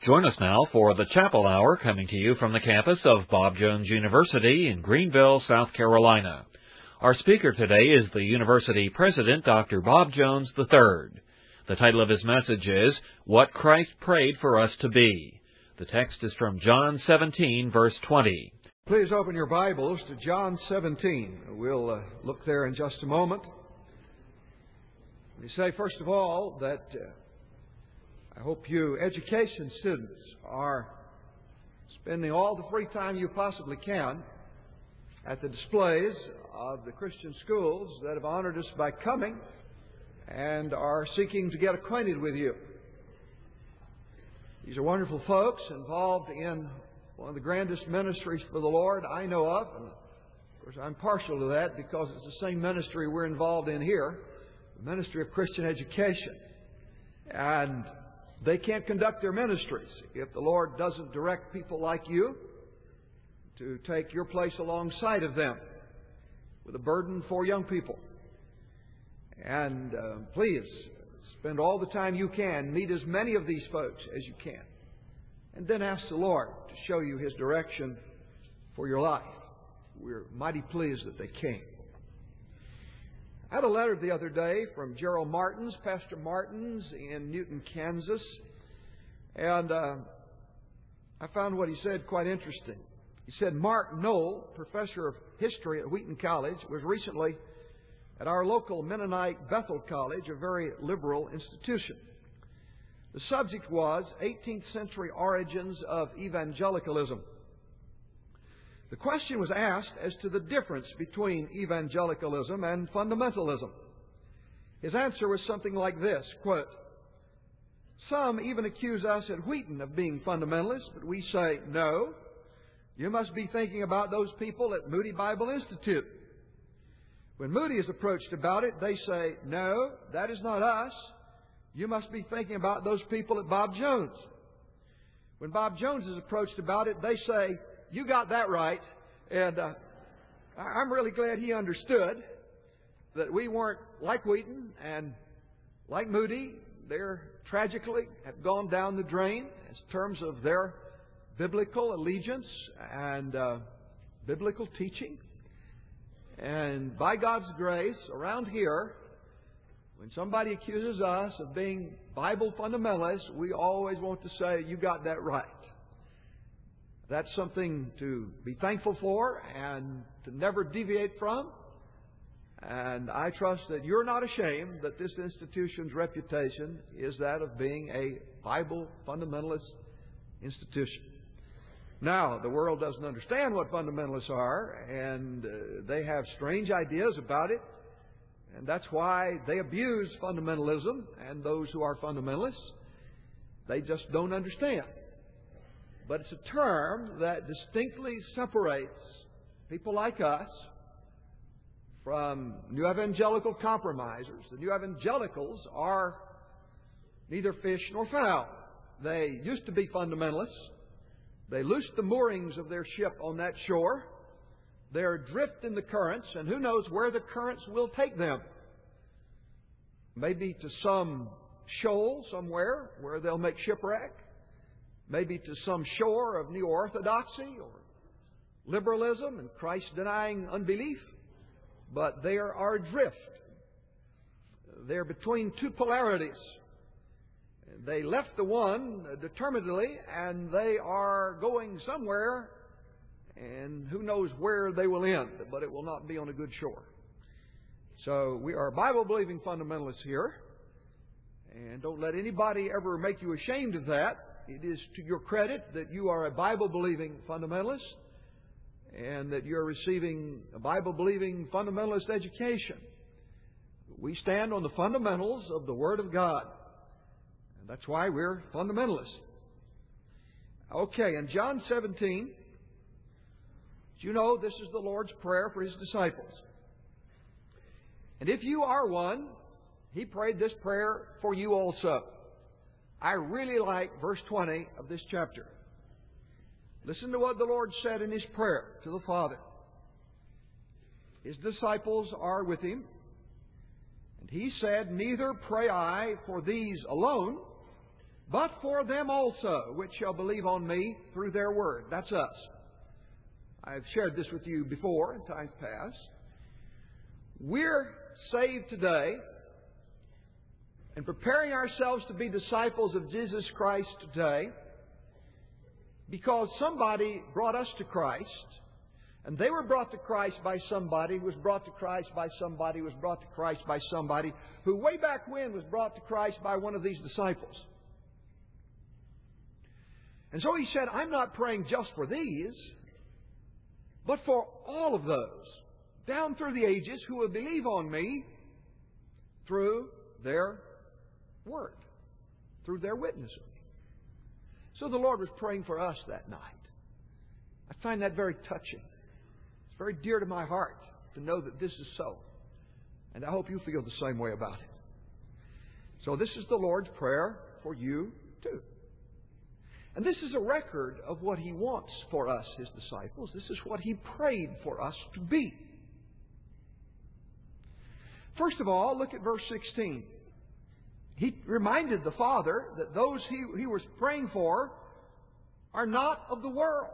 Join us now for the Chapel Hour, coming to you from the campus of Bob Jones University in Greenville, South Carolina. Our speaker today is the university president, Dr. Bob Jones III. The title of his message is, What Christ Prayed for Us to Be. The text is from John 17, verse 20. Please open your Bibles to John 17. We'll look there in just a moment. Let me say, first of all, that I hope you education students are spending all the free time you possibly can at the displays of the Christian schools that have honored us by coming and are seeking to get acquainted with you. These are wonderful folks involved in one of the grandest ministries for the Lord I know of. And of course, I'm partial to that because it's the same ministry we're involved in here, the ministry of Christian education. And they can't conduct their ministries if the Lord doesn't direct people like you to take your place alongside of them with a burden for young people. And please, spend all the time you can, meet as many of these folks as you can, and then ask the Lord to show you His direction for your life. We're mighty pleased that they came. I had a letter the other day from Gerald Martins, Pastor Martins in Newton, Kansas, and I found what he said quite interesting. He said, Mark Knoll, professor of history at Wheaton College, was recently at our local Mennonite Bethel College, a very liberal institution. The subject was 18th century origins of evangelicalism. The question was asked as to the difference between evangelicalism and fundamentalism. His answer was something like this, quote, some even accuse us at Wheaton of being fundamentalists, but we say, no, you must be thinking about those people at Moody Bible Institute. When Moody is approached about it, they say, no, that is not us. You must be thinking about those people at Bob Jones. When Bob Jones is approached about it, they say, you got that right. And I'm really glad he understood that we weren't like Wheaton and like Moody. They're tragically have gone down the drain in terms of their biblical allegiance and biblical teaching. And by God's grace, around here, when somebody accuses us of being Bible fundamentalists, we always want to say, you got that right. That's something to be thankful for and to never deviate from. And I trust that you're not ashamed that this institution's reputation is that of being a Bible fundamentalist institution. Now, the world doesn't understand what fundamentalists are, and they have strange ideas about it. And that's why they abuse fundamentalism and those who are fundamentalists. They just don't understand. But it's a term that distinctly separates people like us from New Evangelical compromisers. The New Evangelicals are neither fish nor fowl. They used to be fundamentalists. They loosed the moorings of their ship on that shore. They're adrift in the currents, and who knows where the currents will take them. Maybe to some shoal somewhere where they'll make shipwreck. Maybe to some shore of new orthodoxy or liberalism and Christ-denying unbelief. But they are adrift. They're between two polarities. They left the one determinedly, and they are going somewhere, and who knows where they will end, but it will not be on a good shore. So we are Bible-believing fundamentalists here, and don't let anybody ever make you ashamed of that. It is to your credit that you are a Bible-believing fundamentalist and that you're receiving a Bible-believing fundamentalist education. We stand on the fundamentals of the Word of God. And that's why we're fundamentalists. Okay, in John 17, you know this is the Lord's Prayer for His disciples. And if you are one, He prayed this prayer for you also. I really like verse 20 of this chapter. Listen to what the Lord said in His prayer to the Father. His disciples are with Him. And He said, neither pray I for these alone, but for them also which shall believe on me through their word. That's us. I've shared this with you before in times past. We're saved today and preparing ourselves to be disciples of Jesus Christ today because somebody brought us to Christ, and they were brought to Christ by somebody who was brought to Christ by somebody who was brought to Christ by somebody who way back when was brought to Christ by one of these disciples. And so he said, I'm not praying just for these, but for all of those down through the ages who will believe on me through their word, through their witness of me. So the Lord was praying for us that night. I find that very touching. It's very dear to my heart to know that this is so. And I hope you feel the same way about it. So this is the Lord's prayer for you too. And this is a record of what He wants for us, His disciples. This is what He prayed for us to be. First of all, look at verse 16. He reminded the Father that those He was praying for are not of the world.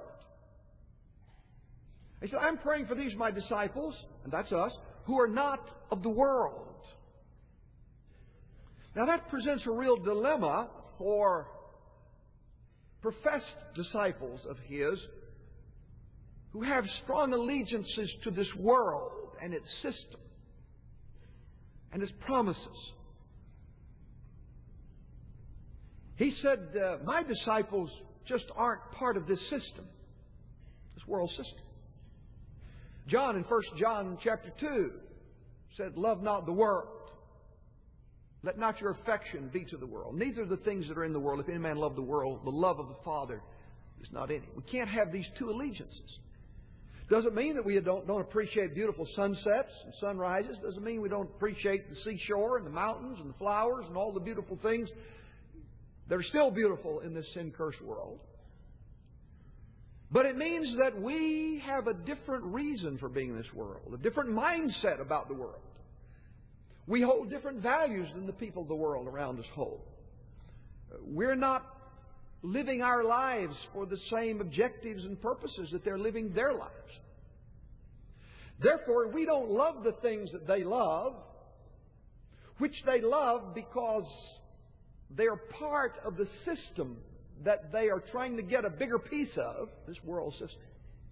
He said, I'm praying for these, my disciples, and that's us, who are not of the world. Now that presents a real dilemma for professed disciples of His who have strong allegiances to this world and its system and its promises. He said, my disciples just aren't part of this system, this world system. John in 1 John chapter 2 said, love not the world. Let not your affection be to the world. Neither the things that are in the world. If any man love the world, the love of the Father is not in him. We can't have these two allegiances. Doesn't mean that we don't appreciate beautiful sunsets and sunrises. Doesn't mean we don't appreciate the seashore and the mountains and the flowers and all the beautiful things that are still beautiful in this sin-cursed world. But it means that we have a different reason for being in this world, a different mindset about the world. We hold different values than the people of the world around us hold. We're not living our lives for the same objectives and purposes that they're living their lives. Therefore, we don't love the things that they love, which they love because they're part of the system that they are trying to get a bigger piece of, this world system.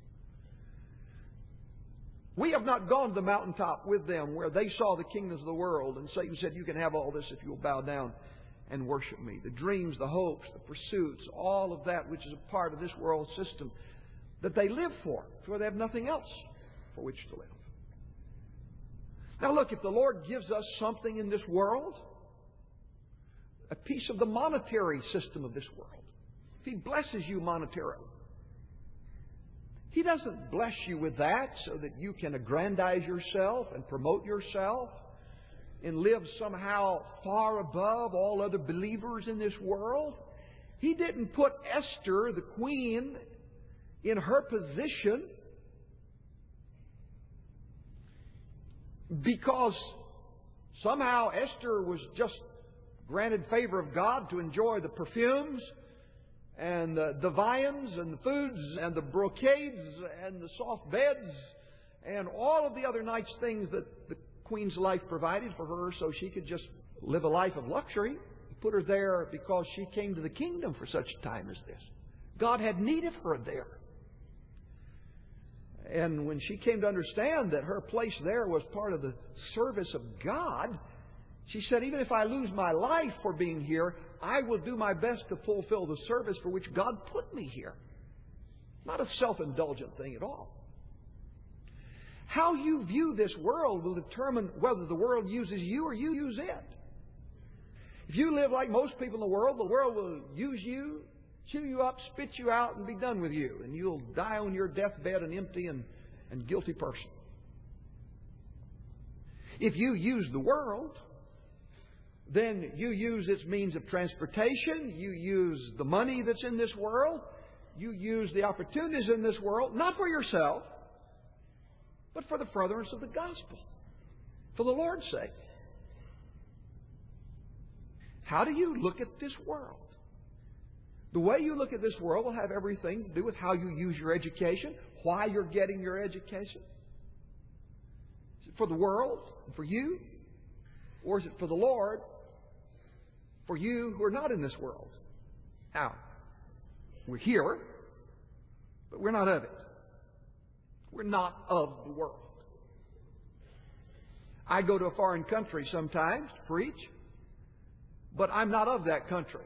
We have not gone to the mountaintop with them where they saw the kingdoms of the world and Satan said, you can have all this if you will bow down and worship me. The dreams, the hopes, the pursuits, all of that which is a part of this world system that they live for they have nothing else for which to live. Now look, if the Lord gives us something in this world, a piece of the monetary system of this world, if He blesses you monetarily, He doesn't bless you with that so that you can aggrandize yourself and promote yourself and live somehow far above all other believers in this world. He didn't put Esther, the queen, in her position because somehow Esther was just granted favor of God to enjoy the perfumes and the viands and the foods and the brocades and the soft beds and all of the other nice things that the queen's life provided for her so she could just live a life of luxury. He put her there because she came to the kingdom for such a time as this. God had need of her there. And when she came to understand that her place there was part of the service of God, she said, even if I lose my life for being here, I will do my best to fulfill the service for which God put me here. Not a self-indulgent thing at all. How you view this world will determine whether the world uses you or you use it. If you live like most people in the world will use you, chew you up, spit you out, and be done with you. And you'll die on your deathbed an empty and guilty person. If you use the world, then you use its means of transportation, you use the money that's in this world, you use the opportunities in this world, not for yourself, but for the furtherance of the gospel, for the Lord's sake. How do you look at this world? The way you look at this world will have everything to do with how you use your education, why you're getting your education. Is it for the world, for you? Or is it for the Lord, for you who are not in this world? Now, we're here, but we're not of it. We're not of the world. I go to a foreign country sometimes to preach, but I'm not of that country.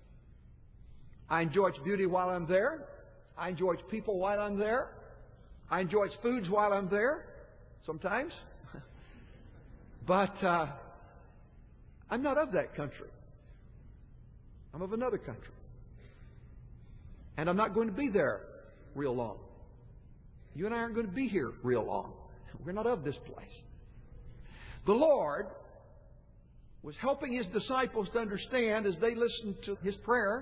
I enjoy its beauty while I'm there. I enjoy its people while I'm there. I enjoy its foods while I'm there, sometimes. But I'm not of that country. I'm of another country. And I'm not going to be there real long. You and I aren't going to be here real long. We're not of this place. The Lord was helping His disciples to understand as they listened to His prayer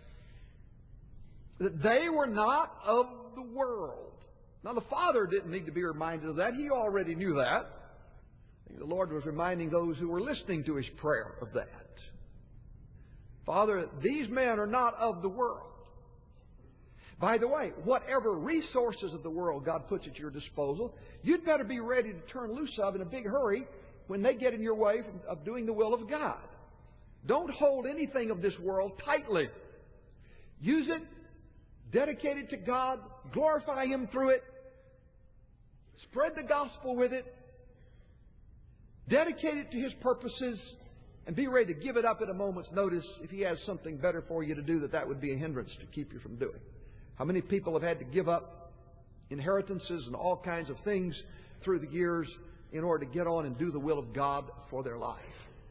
that they were not of the world. Now, the Father didn't need to be reminded of that. He already knew that. I think the Lord was reminding those who were listening to His prayer of that. Father, these men are not of the world. By the way, whatever resources of the world God puts at your disposal, you'd better be ready to turn loose of in a big hurry when they get in your way of doing the will of God. Don't hold anything of this world tightly. Use it, dedicate it to God, glorify Him through it, spread the gospel with it, dedicate it to His purposes, and be ready to give it up at a moment's notice if He has something better for you to do that would be a hindrance to keep you from doing. How many people have had to give up inheritances and all kinds of things through the years in order to get on and do the will of God for their life?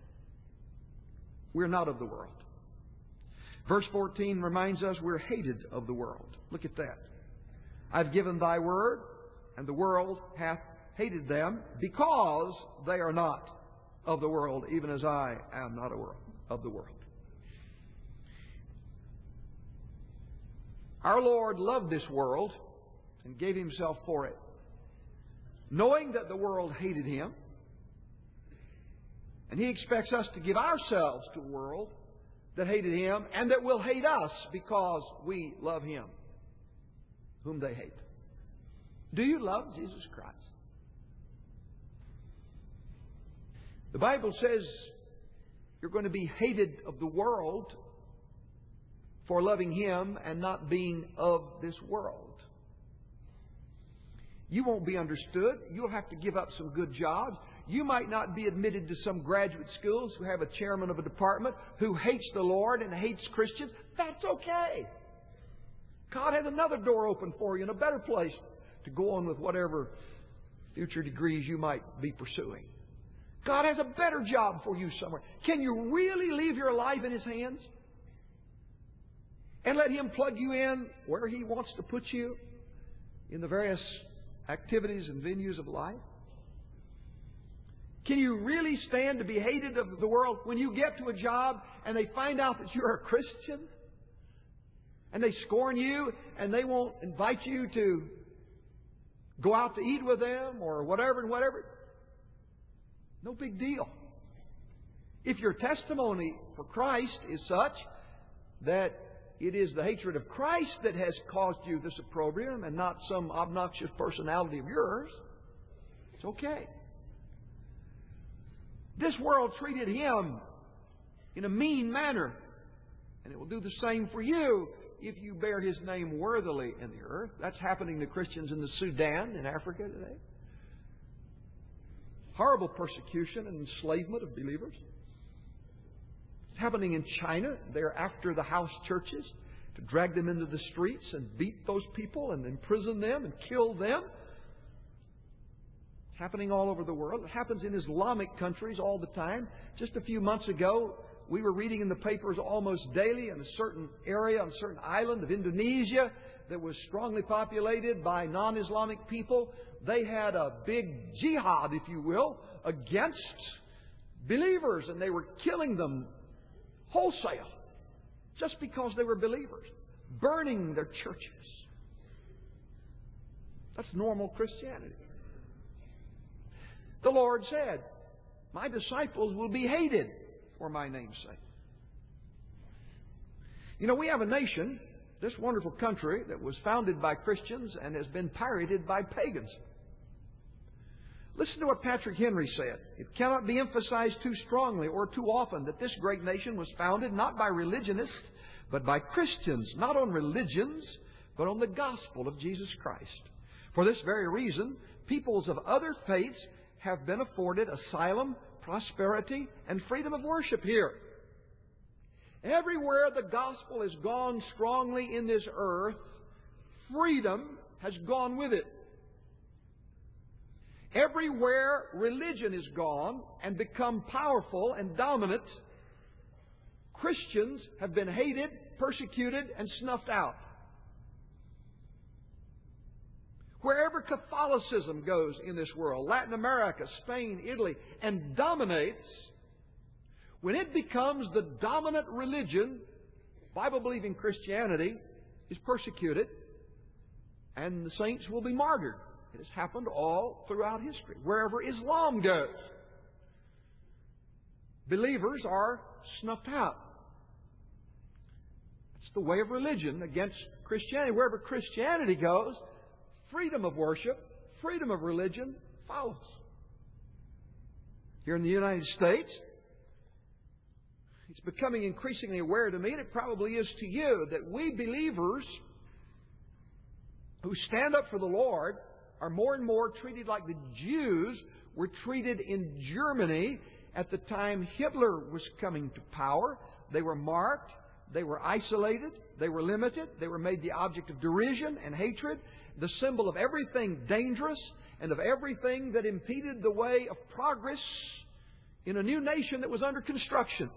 We're not of the world. Verse 14 reminds us we're hated of the world. Look at that. I've given thy word, and the world hath hated them, because they are not of the world, even as I am not of the world. Our Lord loved this world and gave Himself for it, knowing that the world hated Him. And He expects us to give ourselves to a world that hated Him and that will hate us because we love Him, whom they hate. Do you love Jesus Christ? The Bible says you're going to be hated of the world for loving Him and not being of this world. You won't be understood. You'll have to give up some good jobs. You might not be admitted to some graduate schools who have a chairman of a department who hates the Lord and hates Christians. That's okay. God has another door open for you in a better place to go on with whatever future degrees you might be pursuing. God has a better job for you somewhere. Can you really leave your life in His hands? And let Him plug you in where He wants to put you in the various activities and venues of life? Can you really stand to be hated of the world when you get to a job and they find out that you're a Christian? And they scorn you and they won't invite you to go out to eat with them or whatever and whatever? No big deal. If your testimony for Christ is such that it is the hatred of Christ that has caused you this opprobrium and not some obnoxious personality of yours, it's okay. This world treated Him in a mean manner, and it will do the same for you if you bear His name worthily in the earth. That's happening to Christians in the Sudan, in Africa today. Horrible persecution and enslavement of believers. It's happening in China. They're after the house churches to drag them into the streets and beat those people and imprison them and kill them. It's happening all over the world. It happens in Islamic countries all the time. Just a few months ago, we were reading in the papers almost daily in a certain area, on a certain island of Indonesia that was strongly populated by non-Islamic people. They had a big jihad, if you will, against believers, and they were killing them wholesale just because they were believers, burning their churches. That's normal Christianity. The Lord said, my disciples will be hated for my name's sake. You know, we have a nation, this wonderful country, that was founded by Christians and has been pirated by pagans. Listen to what Patrick Henry said. It cannot be emphasized too strongly or too often that this great nation was founded not by religionists, but by Christians, not on religions, but on the gospel of Jesus Christ. For this very reason, peoples of other faiths have been afforded asylum, prosperity, and freedom of worship here. Everywhere the gospel has gone strongly in this earth, freedom has gone with it. Everywhere religion is gone and become powerful and dominant, Christians have been hated, persecuted, and snuffed out. Wherever Catholicism goes in this world, Latin America, Spain, Italy, and dominates, when it becomes the dominant religion, Bible-believing Christianity is persecuted, and the saints will be martyred. It has happened all throughout history. Wherever Islam goes, believers are snuffed out. It's the way of religion against Christianity. Wherever Christianity goes, freedom of worship, freedom of religion follows. Here in the United States, it's becoming increasingly aware to me, and it probably is to you, that we believers who stand up for the Lord are more and more treated like the Jews were treated in Germany at the time Hitler was coming to power. They were marked, they were isolated, they were limited, they were made the object of derision and hatred, the symbol of everything dangerous and of everything that impeded the way of progress in a new nation that was under construction.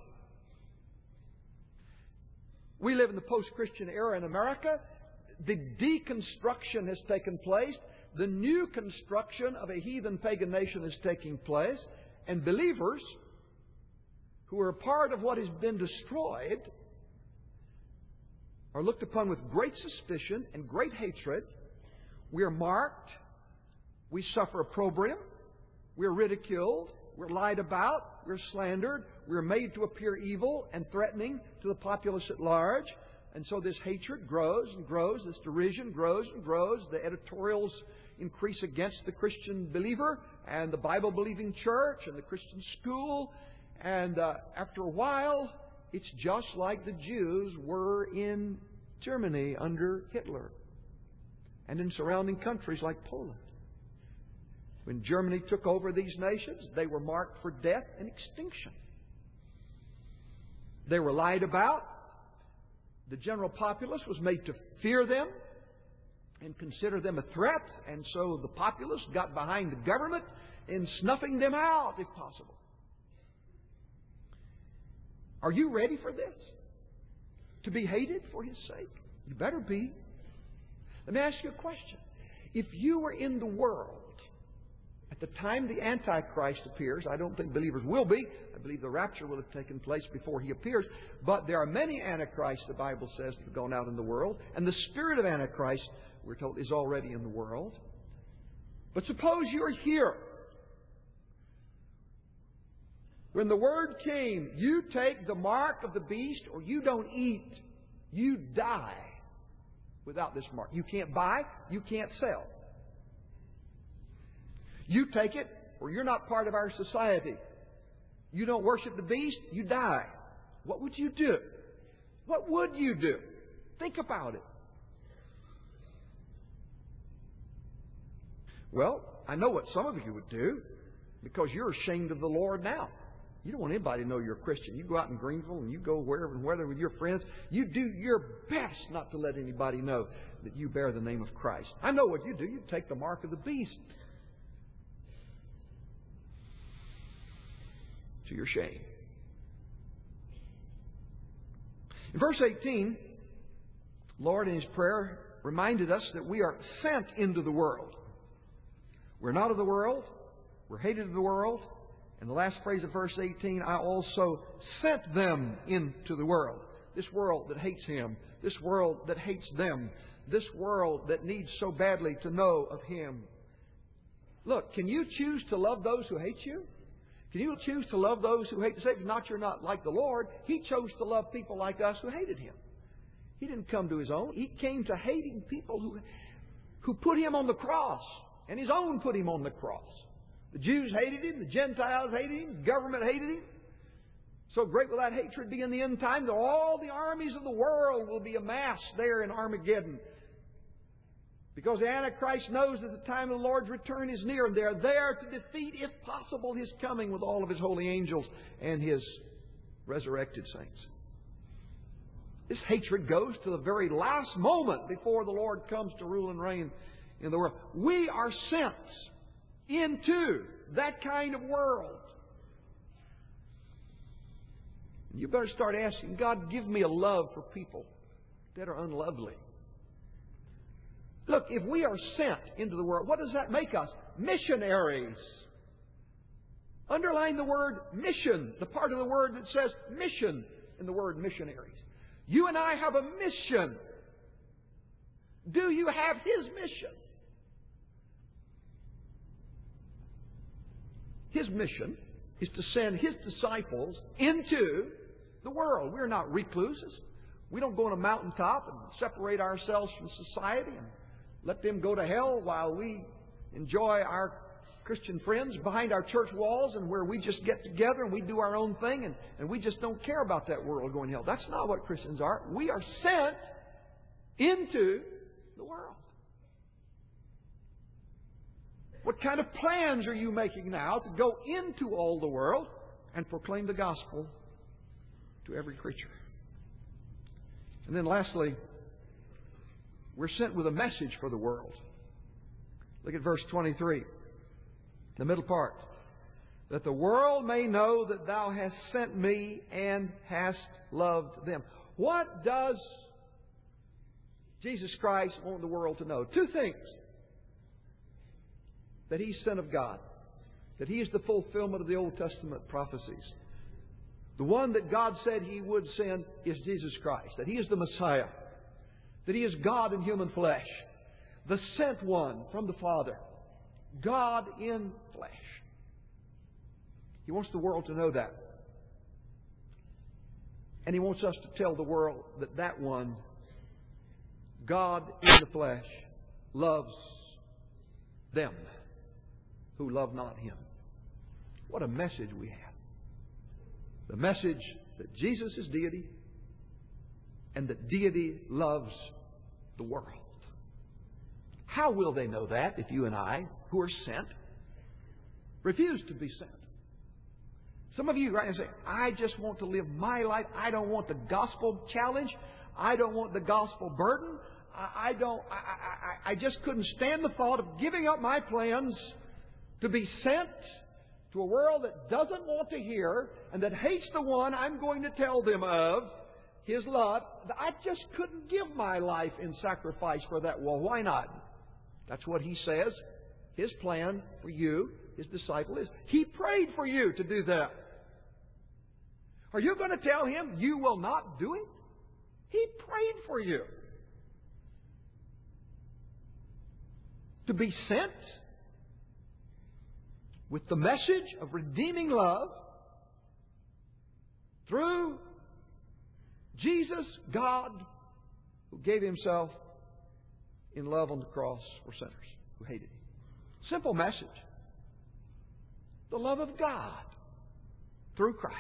We live in the post-Christian era in America. The deconstruction has taken place. The new construction of a heathen pagan nation is taking place. And believers who are a part of what has been destroyed are looked upon with great suspicion and great hatred. We are marked. We suffer opprobrium. We are ridiculed. We're lied about. We're slandered. We're made to appear evil and threatening to the populace at large. And so this hatred grows and grows. This derision grows and grows. The editorials increase against the Christian believer and the Bible-believing church and the Christian school. And after a while, it's just like the Jews were in Germany under Hitler and in surrounding countries like Poland. When Germany took over these nations, they were marked for death and extinction. They were lied about. The general populace was made to fear them and consider them a threat, and so the populace got behind the government in snuffing them out, if possible. Are you ready for this? To be hated for His sake? You better be. Let me ask you a question. If you were in the world at the time the Antichrist appears, I don't think believers will be. I believe the rapture will have taken place before he appears. But there are many Antichrists, the Bible says, that have gone out in the world. And the spirit of Antichrist, we're told, is already in the world. But suppose you're here. When the word came, you take the mark of the beast or you don't eat. You die without this mark. You can't buy. You can't sell. You take it, or you're not part of our society. You don't worship the beast, you die. What would you do? What would you do? Think about it. Well, I know what some of you would do, because you're ashamed of the Lord now. You don't want anybody to know you're a Christian. You go out in Greenville and you go wherever and whether with your friends. You do your best not to let anybody know that you bear the name of Christ. I know what you do. You take the mark of the beast. To your shame. In verse 18, Lord in His prayer reminded us that we are sent into the world. We're not of the world. We're hated of the world. And the last phrase of verse 18, I also sent them into the world. This world that hates Him. This world that hates them. This world that needs so badly to know of Him. Look, can you choose to love those who hate you? Can you choose to love those who hate the Savior? Not you're not like the Lord. He chose to love people like us who hated Him. He didn't come to His own. He came to hating people who put Him on the cross. And His own put Him on the cross. The Jews hated Him. The Gentiles hated Him. The government hated Him. So great will that hatred be in the end time that all the armies of the world will be amassed there in Armageddon. Because the Antichrist knows that the time of the Lord's return is near, and they are there to defeat, if possible, His coming with all of His holy angels and His resurrected saints. This hatred goes to the very last moment before the Lord comes to rule and reign in the world. We are sent into that kind of world. You better start asking, God, give me a love for people that are unlovely. Look, if we are sent into the world, what does that make us? Missionaries. Underline the word mission, the part of the word that says mission in the word missionaries. You and I have a mission. Do you have His mission? His mission is to send His disciples into the world. We're not recluses. We don't go on a mountaintop and separate ourselves from society and let them go to hell while we enjoy our Christian friends behind our church walls and where we just get together and we do our own thing and we just don't care about that world going to hell. That's not what Christians are. We are sent into the world. What kind of plans are you making now to go into all the world and proclaim the gospel to every creature? And then lastly, we're sent with a message for the world. Look at verse 23, the middle part. That the world may know that Thou hast sent me and hast loved them. What does Jesus Christ want the world to know? Two things. That He's Son of God. That He is the fulfillment of the Old Testament prophecies. The one that God said He would send is Jesus Christ. That He is the Messiah. That He is God in human flesh. The sent one from the Father. God in flesh. He wants the world to know that. And He wants us to tell the world that that one, God in the flesh, loves them who love not Him. What a message we have. The message that Jesus is deity and that deity loves the world. How will they know that if you and I, who are sent, refuse to be sent? Some of you right now say, I just want to live my life. I don't want the gospel challenge. I don't want the gospel burden. I just couldn't stand the thought of giving up my plans to be sent to a world that doesn't want to hear and that hates the one I'm going to tell them of, His love. I just couldn't give my life in sacrifice for that. Well, why not? That's what He says. His plan for you, His disciple, is. He prayed for you to do that. Are you going to tell Him you will not do it? He prayed for you to be sent with the message of redeeming love through Jesus, God, who gave Himself in love on the cross for sinners who hated Him. Simple message. The love of God through Christ.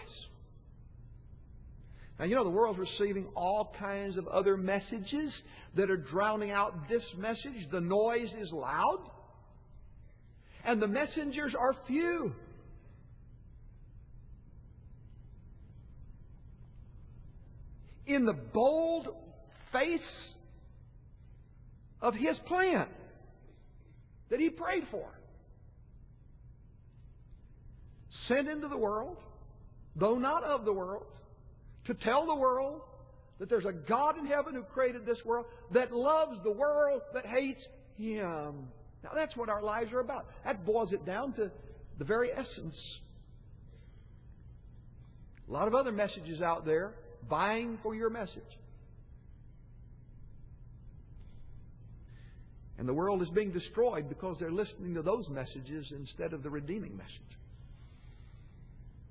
Now, you know, the world's receiving all kinds of other messages that are drowning out this message. The noise is loud. And the messengers are few. In the bold face of His plan that He prayed for. Sent into the world, though not of the world, to tell the world that there's a God in heaven who created this world, that loves the world that hates Him. Now that's what our lives are about. That boils it down to the very essence. A lot of other messages out there vying for your message. And the world is being destroyed because they're listening to those messages instead of the redeeming message.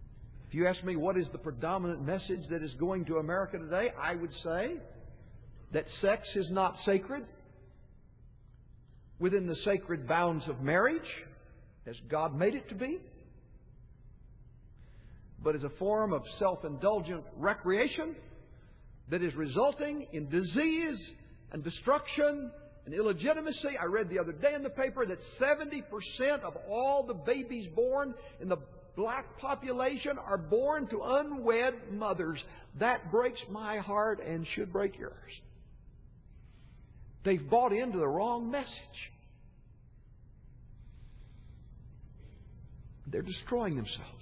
If you ask me what is the predominant message that is going to America today, I would say that sex is not sacred within the sacred bounds of marriage, as God made it to be, but as a form of self-indulgent recreation that is resulting in disease and destruction and illegitimacy. I read the other day in the paper that 70% of all the babies born in the black population are born to unwed mothers. That breaks my heart and should break yours. They've bought into the wrong message. They're destroying themselves.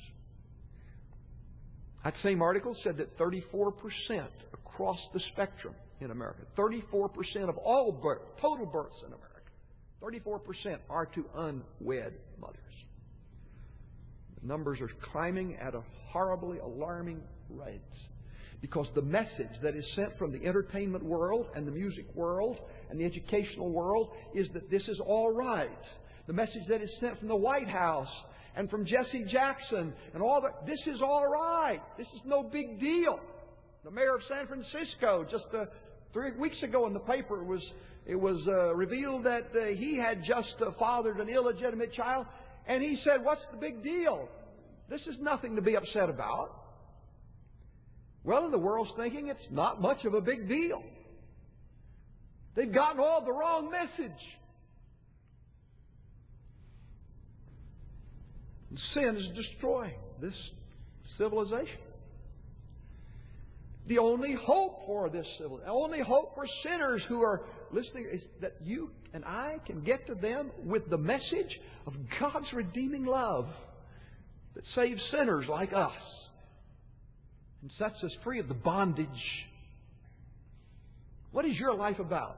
That same article said that 34% across the spectrum in America, 34% of all births, total births in America, 34% are to unwed mothers. The numbers are climbing at a horribly alarming rate because the message that is sent from the entertainment world and the music world and the educational world is that this is all right. The message that is sent from the White House and from Jesse Jackson and all that, this is all right. This is no big deal. The mayor of San Francisco, just 3 weeks ago in the paper, it was revealed that he had just fathered an illegitimate child. And he said, what's the big deal? This is nothing to be upset about. Well, the world's thinking it's not much of a big deal. They've gotten all the wrong message. And sin is destroying this civilization. The only hope for this civilization, the only hope for sinners who are listening is that you and I can get to them with the message of God's redeeming love that saves sinners like us and sets us free of the bondage. What is your life about?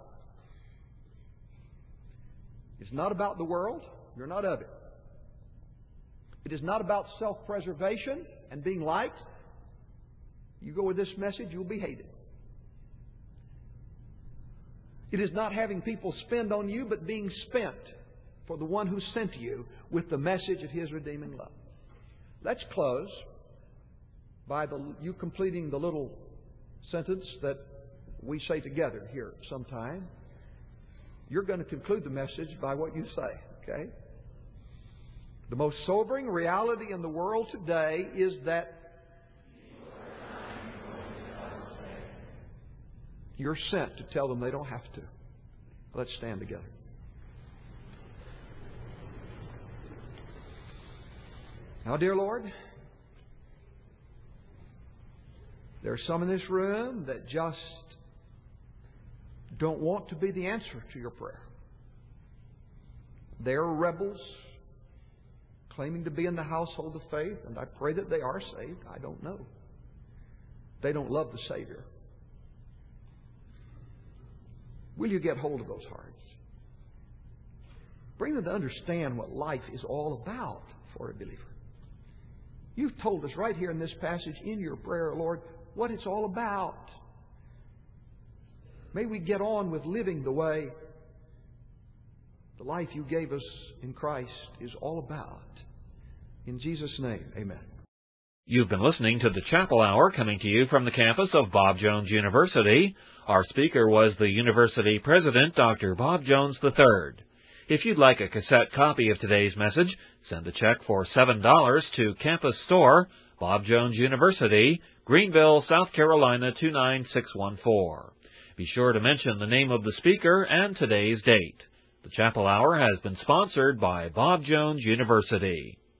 It's not about the world. You're not of it. It is not about self-preservation and being liked. You go with this message, you'll be hated. It is not having people spend on you, but being spent for the one who sent you with the message of His redeeming love. Let's close by you completing the little sentence that we say together here sometime. You're going to conclude the message by what you say, okay? The most sobering reality in the world today is that you're sent to tell them they don't have to. Let's stand together. Now, dear Lord, there are some in this room that just don't want to be the answer to your prayer. They're rebels claiming to be in the household of faith, and I pray that they are saved. I don't know. They don't love the Savior. Will you get hold of those hearts? Bring them to understand what life is all about for a believer. You've told us right here in this passage in your prayer, Lord, what it's all about. May we get on with living the way the life you gave us in Christ is all about. In Jesus' name, amen. You've been listening to the Chapel Hour coming to you from the campus of Bob Jones University. Our speaker was the University President, Dr. Bob Jones III. If you'd like a cassette copy of today's message, send a check for $7 to Campus Store, Bob Jones University, Greenville, South Carolina 29614. Be sure to mention the name of the speaker and today's date. The Chapel Hour has been sponsored by Bob Jones University.